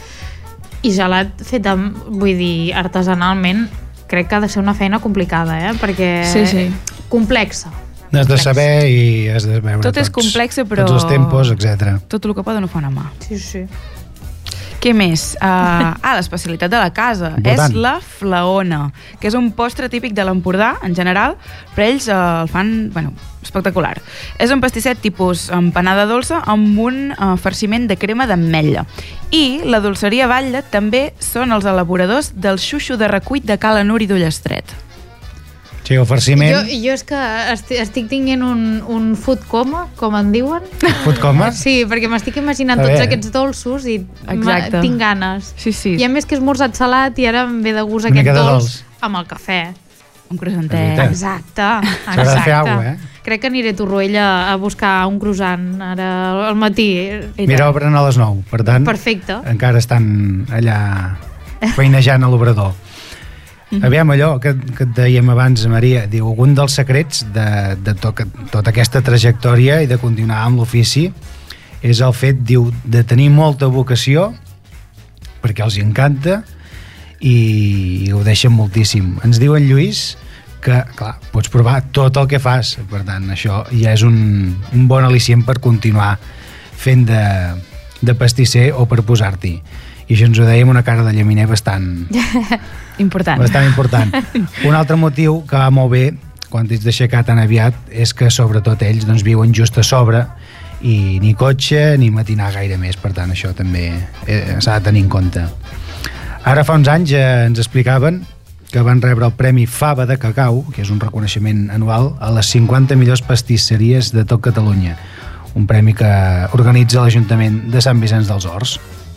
I gelat fet, amb, vull dir, artesanalment, crec que ha de ser una feina complicada, eh? Perquè... Sí, sí. Complexa. Has de saber i has de veure tot tots, és complexa, però... tots els tempos, etcètera. Tot el que poden ho fan a mà. Sí, sí. Què més? Uh, ah, l'especialitat de la casa. Important. És la flaona, que és un postre típic de l'Empordà, en general, però ells uh, el fan, bueno, espectacular. És un pastisset tipus empanada dolça amb un uh, farciment de crema d'ametlla. I la dolceria Batlle també són els elaboradors del xuxo de recull de Cala Nuri d'Ullestret. Sí, el farciment... Jo, jo és que estic, estic tinguent un, un food coma, com en diuen. Food coma? Sí, perquè m'estic imaginant tots aquests dolços i tinc ganes. Sí, sí. I a més que he esmorzat salat i ara em ve de gust aquest dolç amb el cafè. Un croissantet. Exacte, exacte. S'ha de fer alguna, eh? Crec que aniré a Torroella a buscar un croissant ara al matí. Mira, obren a les nou, per tant... Perfecte. Encara estan allà feinejant a l'obrador. Mm-hmm. Aviam, allò que, que et dèiem abans, Maria, diu, algun dels secrets de, de tot, tota aquesta trajectòria i de continuar amb l'ofici és el fet, diu, de tenir molta vocació, perquè els encanta, i, i ho deixen moltíssim. Ens diu en Lluís que, clar, pots provar tot el que fas, per tant, això ja és un, un bon al·licient per continuar fent de, de pastisser o per posar-t'hi. I això ens ho dèiem una cara de llaminer bastant... important. Bastant important. Un altre motiu que va molt bé quan t'has d'aixecar tan aviat és que sobretot ells doncs, viuen just a sobre i ni cotxe ni matinar gaire més, per tant això també eh, s'ha de tenir en compte. Ara fa uns anys eh, ens explicaven que van rebre el Premi Fava de Cacau, que és un reconeixement anual, a les cinquanta millors pastisseries de tot Catalunya. Un premi que organitza l'Ajuntament de Sant Vicenç dels Horts.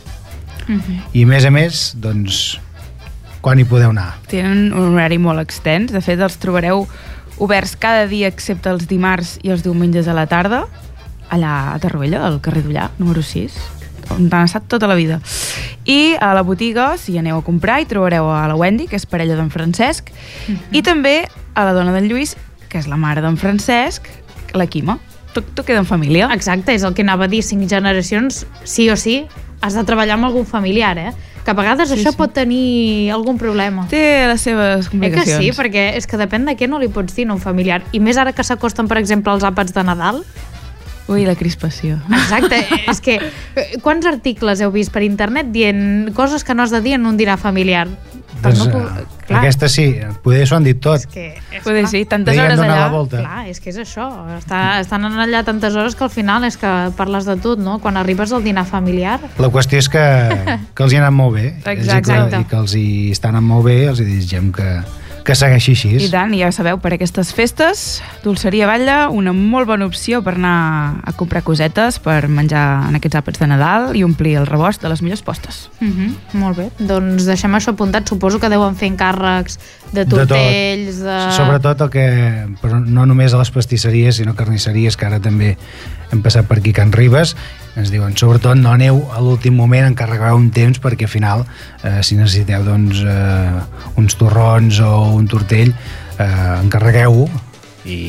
Mhm. I, a més a més, doncs, quan hi podeu anar? Tenen un horari molt extens. De fet, els trobareu oberts cada dia excepte els dimarts i els diumenges a la tarda, allà a Tarruella, al carrer d'Ullà, número sis, on han estat tota la vida. I a la botiga, si aneu a comprar, hi trobareu a la Wendy, que és parella d'en Francesc, mm-hmm. i també a la dona d'en Lluís, que és la mare d'en Francesc, la Quima. Tot, tot queda en família. Exacte, és el que anava a dir, cinc generacions, sí o sí, has de treballar amb algun familiar, eh? Que a vegades sí, això sí. pot tenir algun problema. Té les seves complicacions. Eh que sí, perquè és que depèn de què no li pots dir a un familiar. I més ara que s'acosten, per exemple, els àpats de Nadal. Ui, la crispació. Exacte, és que quants articles heu vist per internet dient coses que no has de dir en un dinar familiar? Doncs, no, aquesta sí, poder s'ho han dit tot. És que, és poder sí, tantes Podríem hores allà. La volta. Clar, és que és això. Està, estan allà tantes hores que al final és que parles de tot, no? Quan arribes al dinar familiar. La qüestió és que, que els hi ha anat molt bé. Exacte. I que, i que els hi estan anant molt bé, els hi desitgem que, que segueixi així. I tant, ja sabeu, per aquestes festes, Dolceria Batlle, una molt bona opció per anar a comprar cosetes, per menjar en aquests àpats de Nadal i omplir el rebost de les millors postes. Mm-hmm, molt bé, doncs deixem això apuntat. Suposo que deuen fer encàrrecs de tortells, de... de... Sobretot el que, però no només a les pastisseries, sinó carnisseries, que ara també hem passat per aquí Can Ribes, ens diuen, sobretot no aneu a l'últim moment, encarregueu un temps, perquè al final, eh, si necessiteu doncs, eh, uns torrons o un tortell, eh, encarregueu-ho i...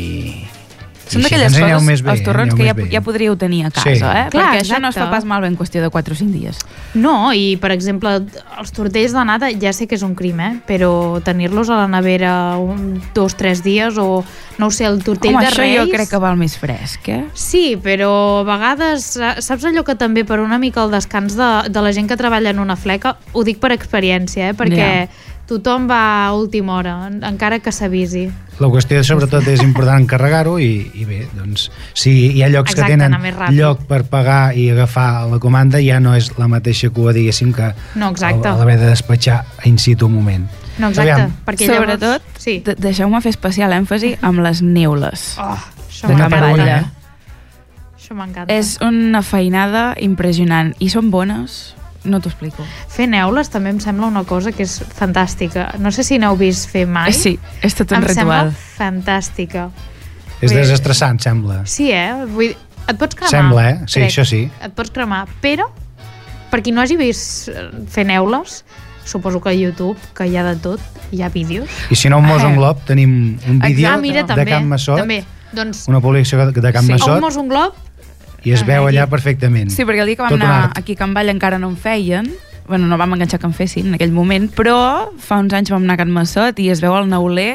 Són d'aquelles coses, els torrons que ja, ja podríeu tenir a casa, sí. eh? Clar, perquè exacte. Això no es fa pas malbé en qüestió de quatre o cinc dies. No, i per exemple, els tortells de nata ja sé que és un crim, eh? Però tenir-los a la nevera un, dos, tres dies, o no ho sé, el tortell Home, de Reis... Home, això jo crec que val més fresc, eh? Sí, però a vegades, saps allò que també per una mica el descans de, de la gent que treballa en una fleca, ho dic per experiència, eh? Perquè yeah. tothom va a última hora, encara que s'avisi. La qüestió sobretot és important encarregar-ho i, i bé, doncs si hi ha llocs Exacte, que tenen lloc per pagar i agafar la comanda, ja no és la mateixa cua, diguéssim, que no, l'haver de despatxar in situ un moment. No, exacte, perquè sobretot, llavors... sí. deixeu-me fer especial èmfasi amb les neules. Oh, això m'encanta. Eh? Això m'encanta. És una feinada impressionant i són bones. No t'ho explico. Fer neules també em sembla una cosa que és fantàstica. No sé si n'heu vist fer mai. Sí, és tot un em ritual. Em sembla fantàstica. És desestressant, sembla. Sí, eh? Vull dir, et pots cremar. Sembla, eh? Sí, crec. Això sí. Et pots cremar, però per qui no hagi vist fer neules, suposo que a YouTube, que hi ha de tot, hi ha vídeos. I si no, un mos un glob, tenim un vídeo ah, mira, de també, Can Massot, també. Doncs, una publicació de Can sí. Massot. Un mos un glob, i es veu allà perfectament. Sí, perquè el dia que vam anar aquí a Can Vall encara no en feien, bueno, no vam enganxar que en fessin en aquell moment, però fa uns anys vam anar a Can Massot i es veu el neuler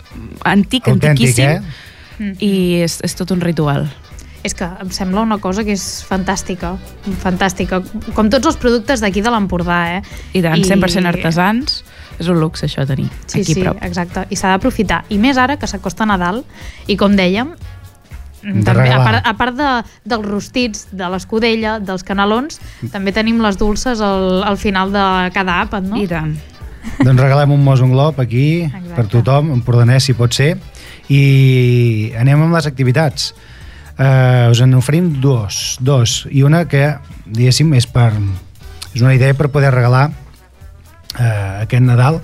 antic, autèntic, antiquíssim, eh? i és, és tot un ritual. És que em sembla una cosa que és fantàstica, fantàstica, com tots els productes d'aquí de l'Empordà, eh? I tant, cent per cent artesans, és un luxe això tenir sí, aquí sí, prop. Exacte, i s'ha d'aprofitar, i més ara que s'acosta Nadal, i com dèiem, també, a part, a part de, dels rostits, de l'escudella, dels canelons, també tenim les dolces al, al final de cada àpat, no? I tant. Doncs regalem un mos un glob aquí, exacte, per tothom, empordanès si pot ser, i anem amb les activitats. Uh, us en oferim dos, dos, i una que, diguéssim, és per és una idea per poder regalar uh, aquest Nadal.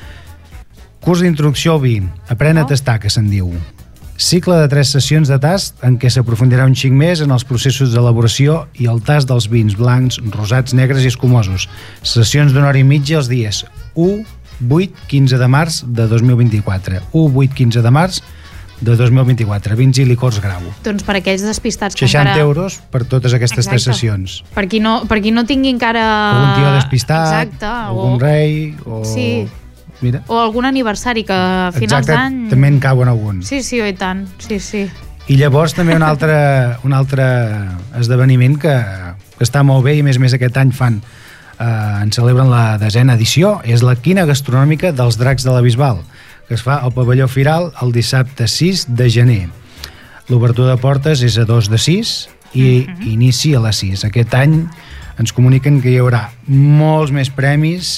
Curs d'introducció al vi, aprèn a tastar, que se'n diu. Cicle de tres sessions de tast en què s'aprofundirà un xic més en els processos d'elaboració i el tast dels vins blancs, rosats, negres i escumosos. Sessions d'una hora i mitja els dies u, vuit, quinze de març de dos mil vint-i-quatre. u, vuit, quinze de març de dos mil vint-i-quatre. Vins i licors Grau. Doncs per aquells despistats que seixanta encara... euros per totes aquestes Exacte. tres sessions. Per qui no, per qui no tingui encara... Algun tio despistat, Exacte, algun o... rei, o... Sí. Mira. O algun aniversari que a finals d'any... Exacte, també en cauen alguns. Sí, sí, i tant, sí, sí. I llavors també un altre, un altre esdeveniment que, que està molt bé i a més a més aquest any fan, eh, en celebren la desena edició, és la quina gastronòmica dels Dracs de la Bisbal, que es fa al pavelló Firal el dissabte sis de gener. L'obertura de portes és a dos de sis i uh-huh. inici a les sis. Aquest any ens comuniquen que hi haurà molts més premis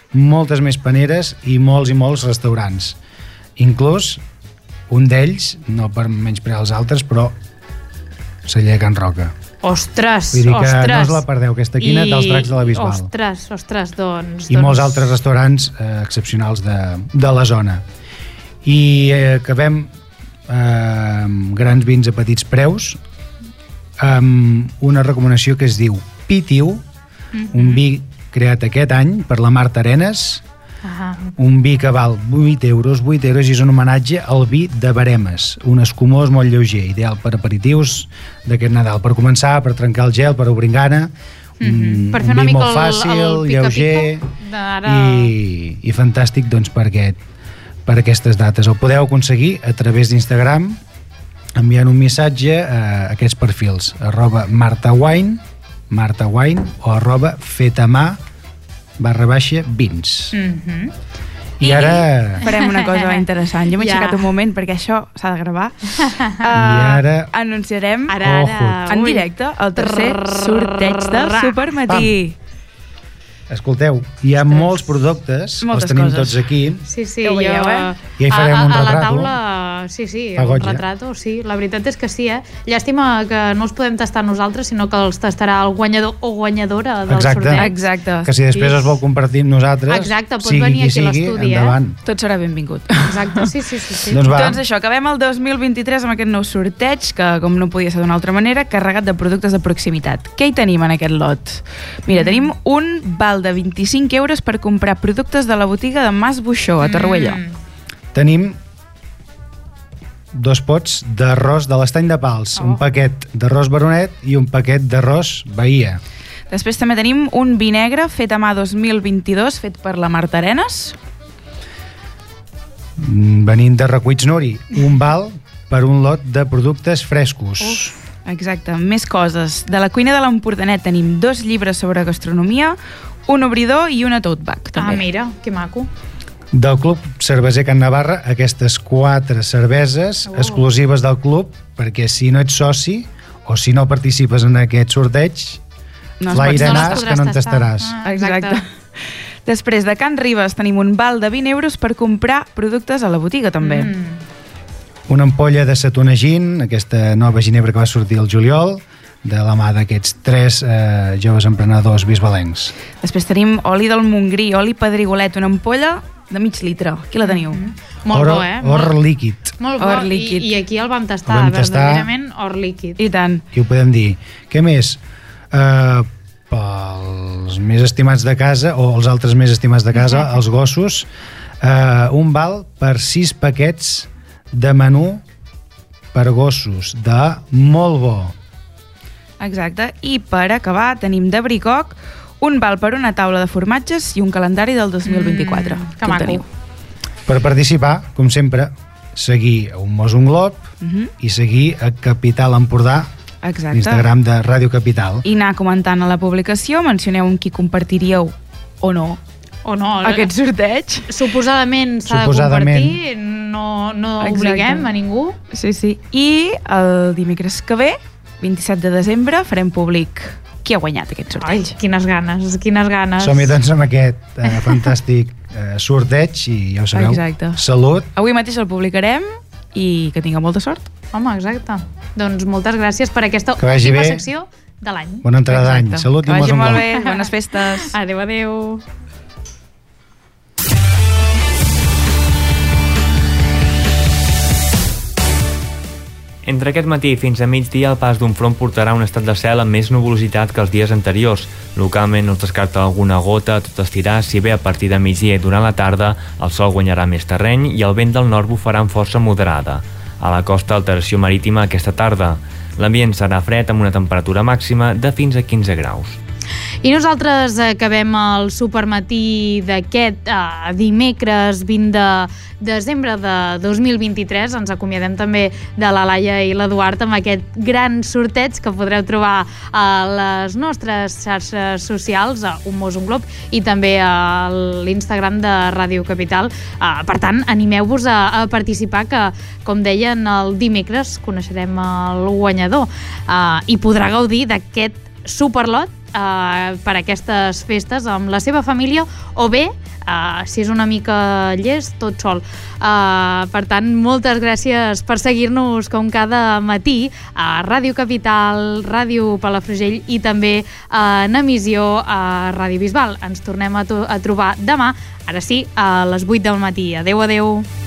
moltes més paneres i molts i molts restaurants. Inclús un d'ells, no per menysprear els altres, però celler de Can Roca. Ostres, Vull dir que ostres. no us la perdeu, aquesta quina I... dels dracs de la Bisbal. Ostres, ostres, doncs... I doncs... molts altres restaurants eh, excepcionals de, de la zona. I eh, acabem eh, grans vins a petits preus amb una recomanació que es diu Pitiu, mm-hmm. un vi creat aquest any per la Marta Arenas, ah. un vi que val vuit euros, vuit euros i és un homenatge al vi de Baremes, un escumós molt lleuger, ideal per aperitius d'aquest Nadal, per començar, per trencar el gel, per obrir gana, mm-hmm. un, per fer un una vi mica molt fàcil, el, el lleuger d'ara... i, i fantàstic doncs, per, aquest, per aquestes dates. El podeu aconseguir a través d'Instagram enviant un missatge a aquests perfils, arroba martawine, martawine o arroba fetamà barra baixa vins. Mm-hmm. I ara... Farem una cosa interessant. Jo m'he Ja. aixecat un moment perquè això s'ha de gravar. Uh, I ara... Anunciarem Ara, ara. en Ui. directe el tercer sorteig del Supermatí. Escolteu, hi ha molts productes, Moltes els tenim coses. tots aquí. Sí, sí, Ja ho veieu, jo... eh? I hi farem a, a, un a la retrato. taula, sí, sí, Fa un goig, eh? retrato, sí. La veritat és que sí, eh? Llàstima que no els podem tastar nosaltres, sinó que els tastarà el guanyador o guanyadora del Exacte. sorteig. Exacte. Que si després es vol compartir amb nosaltres, Exacte, pot sigui venir qui aquí a sigui, l'estudi, eh? endavant. Tot serà benvingut. Exacte, sí, sí, sí. sí. Doncs va. Doncs això, acabem el dos mil vint-i-tres amb aquest nou sorteig, que com no podia ser d'una altra manera, carregat de productes de proximitat. Què hi tenim en aquest lot? Mira, tenim un val de vint-i-cinc euros per comprar productes de la botiga de Mas Buixó, a Torroella. Mm. Tenim dos pots d'arròs de l'Estany de Pals, Oh. un paquet d'arròs Baronet i un paquet d'arròs Bahia. Després també tenim un vi negre fet a mà dos mil vint-i-dos, fet per la Marta Arenas. Mm, Venint de Recuits Nori, un val per un lot de productes frescos. Uf, exacte, més coses. De la cuina de l'Empordanet tenim dos llibres sobre gastronomia, un obridor i una tote bag, també. Ah, mira, que maco. Del Club Cerveser Can Navarra, aquestes quatre cerveses Oh. exclusives del club, perquè si no ets soci o si no participes en aquest sorteig, No es l'aire pot- no les nas podràs que no en tastar. tastaràs. Ah, exacte. Exacte. Després de Can Ribes tenim un val de vint euros per comprar productes a la botiga, també. Mm. Una ampolla de Satuna Gin, aquesta nova ginebra que va sortir el juliol, de la mà d'aquests tres eh, joves emprenedors bisbalencs. Després tenim oli del Montgrí, oli pedrigolet, una ampolla de mig litre. Aquí la teniu. Mm. Molt or, bo, eh? Or molt, líquid. molt bo. Or líquid. I, I aquí el vam tastar, El vam tastar. verdaderament or líquid. I tant. I ho podem dir. Què més? Uh, pels més estimats de casa, o els altres més estimats de casa, els gossos, uh, un val per sis paquets de menú per gossos, de molt bo. Exacte. I per acabar tenim de Bricoc un val per una taula de formatges i un calendari del dos mil vint-i-quatre. Mm, Aquí que el maco. teniu. Per participar, com sempre, seguir a un Mos un Glob Mhm. i seguir a Capital Empordà, Exacte. l'Instagram de Ràdio Capital. I anar comentant a la publicació, mencioneu amb qui compartiríeu o no O no, aquest sorteig. suposadament s'ha de Suposadament. compartir, no, no Exacte. obliguem a ningú. Sí, sí. I el dimecres que ve, vint-i-set de desembre, farem públic qui ha guanyat aquest Ai, sorteig. quines ganes, quines ganes. Som-hi doncs amb aquest eh, fantàstic eh, sorteig i ja ho sabeu. Exacte. Salut. Avui mateix el publicarem i que tingueu molta sort. Home, exacte. Doncs moltes gràcies per aquesta Que vagi última bé. secció de l'any. Bona entrada d'any. Exacte. Salut Que i vagi Mos un molt Glob. bé, bones festes. Adéu, adéu. Entre aquest matí fins a migdia el pas d'un front portarà un estat de cel amb més nuvolositat que els dies anteriors. Localment no es descarta alguna gota, tot estirà, si bé a partir de migdia i durant la tarda el sol guanyarà més terreny i el vent del nord bufarà amb força moderada. A la costa, alteració marítima aquesta tarda. L'ambient serà fred amb una temperatura màxima de fins a quinze graus. I nosaltres acabem el supermatí d'aquest eh, dimecres vint de desembre de dos mil vint-i-tres. Ens acomiadem també de la Laia i l'Eduard amb aquest gran sorteig que podreu trobar a les nostres xarxes socials, a Un Mos un Glob, i també a l'Instagram de Ràdio Capital. Eh, per tant, animeu-vos a, a participar, que, com deien, el dimecres coneixerem el guanyador eh, i podrà gaudir d'aquest superlot eh, per aquestes festes amb la seva família o bé, eh, si és una mica llest, tot sol. Eh, per tant, moltes gràcies per seguir-nos com cada matí a Ràdio Capital, Ràdio Palafrugell i també en emissió a Ràdio Bisbal. Ens tornem a, a trobar demà, ara sí, a les vuit del matí. Adéu, adéu.